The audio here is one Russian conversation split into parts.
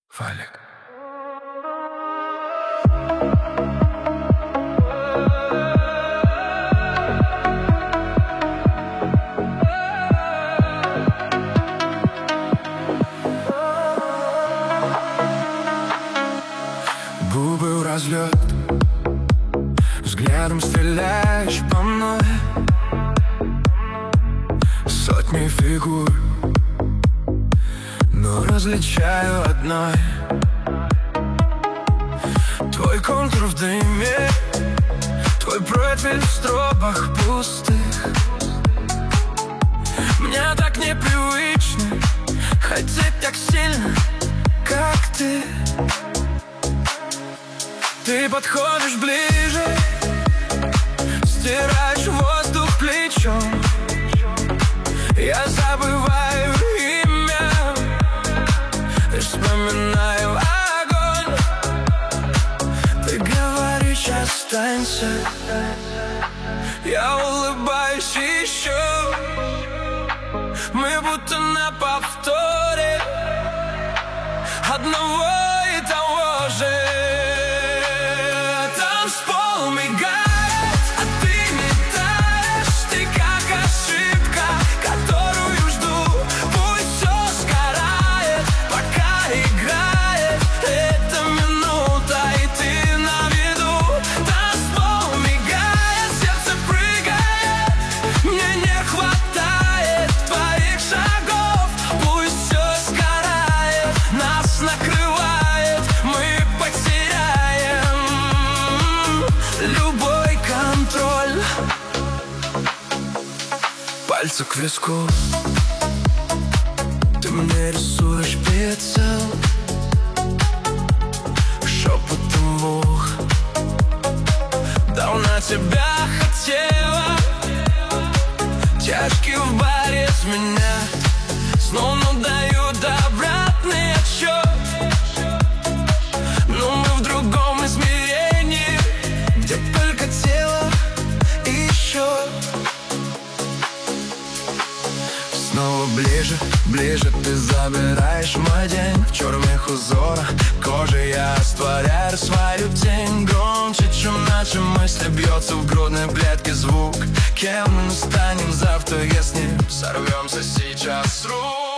Фалик. Губы в разлет, взглядом стреляешь по мной. Сотни фигур, но различаю одной. Твой контур в дыме, твой профиль в стробах пустых. Мне так непривычно хотеть так сильно, как ты. Ты подходишь ближе, стираешь воздух плечом. Я забываю имя, лишь вспоминаю огонь. Ты говоришь, останься. Я улыбаюсь еще. Мы будто на повторе одного и того же. Танцпол мигает, а ты не таешь. Ты как ошибка, которую жду. Пусть все сгорает, пока играет эта минута, и ты на виду. Танцпол мигает, сердце прыгает. Мне не хватает твоих шагов. Пусть все сгорает, нас накрывает, мы потеряем любой контроль. Пальцы к виску, ты мне рисуешь прицел. Шепотом в ухо, давно тебя хотела. Чашки в баре с меня снова дают обратный отсчет. Но мы в другом измерении, где только тело и счет. Снова ближе, ближе ты забираешь мой день. В черных узорах кожи я растворяю свою тень. Громче, чем наши мысли, бьется в грудной клетке звук. Кем мы станем завтра, если сорвемся сейчас с рук?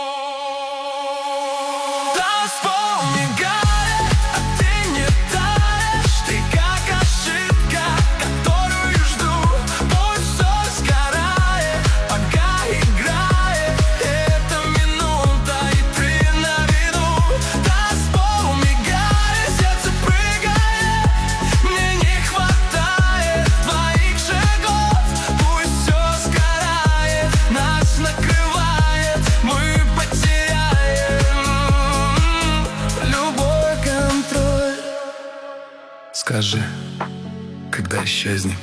Танцпол мигает, а ты не таешь. Ты как ошибка, которую жду. Пусть все сгорает, пока играет эта минута, и ты на виду. Танцпол мигает, сердце прыгает. Мне не хватает твоих шагов. Пусть все сгорает, нас накрывает, мы потеряем любой контроль. Скажи, когда исчезнем,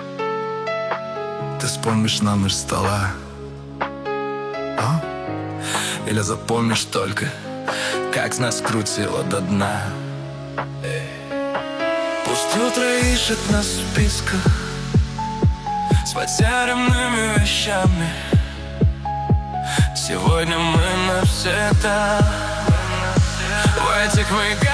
ты вспомнишь номер стола, а? Или запомнишь только, как нас крутило до дна? Пусть утро ищет нас в списках с потерянными вещами. Сегодня мы навсегда в этих мигах.